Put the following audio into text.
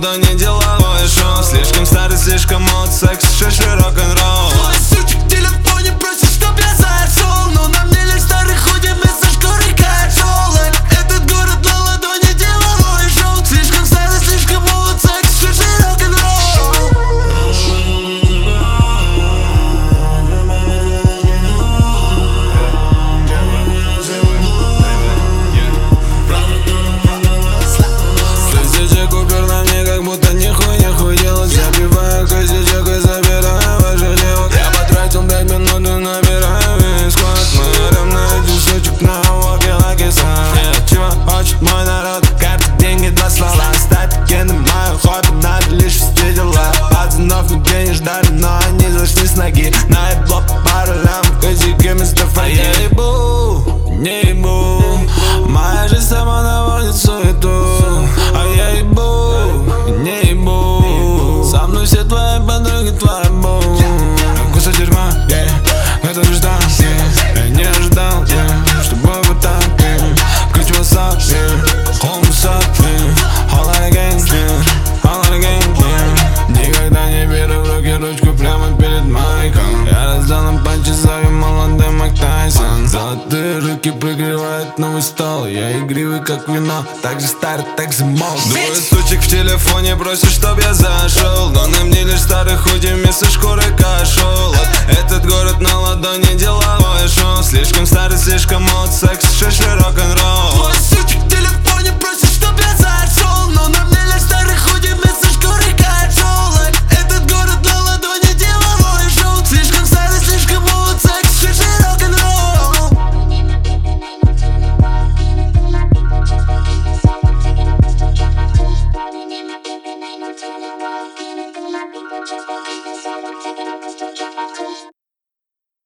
ладони деловое шоу. Слишком старый, слишком молод, секс, шиши, рок-н-ролл. Твой сучек в телефоне просит, чтоб я зашел, но на мне лишь старый худи вместо шкуры качел. Этот город на ладони деловое шоу. Слишком старый, слишком молод, секс, шиши, рок-н-ролл. Косячек упер на мне, как будто нихуй делать. Забиваю косячек и забираю ваших девок. Я потратил 5 минут и набираю весь склад. Мы орем на этих сучек на walkie-talkie. Чего хочет мой народ? Карты, деньги, 2 слова. Стать легендой мое хобби, надо лишь вести дела. Пацанов нигде не ждали, но они зашли с ноги. На этлоп пару лям, косяки вместо фольги. Я ебу, не ебу, моя жизнь сама наводит суету. А я ебу, не ебу, со мной все твои подруги, твоя бу. Кусок дерьма, это лишь да, я не ожидал, что было бы так. Ключ WhatsApp, home suck, all out again, all out again. Никогда не беру в руки ручку прямо перед майком. Я раздал на панче, зовем молодой Майк Тайсон. Золотые руки прикрывают новый стол. Я игривый как вино, так же старый, так же молод. Двое сучек в телефоне просят, чтоб я зашел, но на мне лишь старый худи вместо шкуры кашел. Этот город на ладони деловое шоу. Слишком старый, слишком молод, секс, шиши, рок-н-ролл.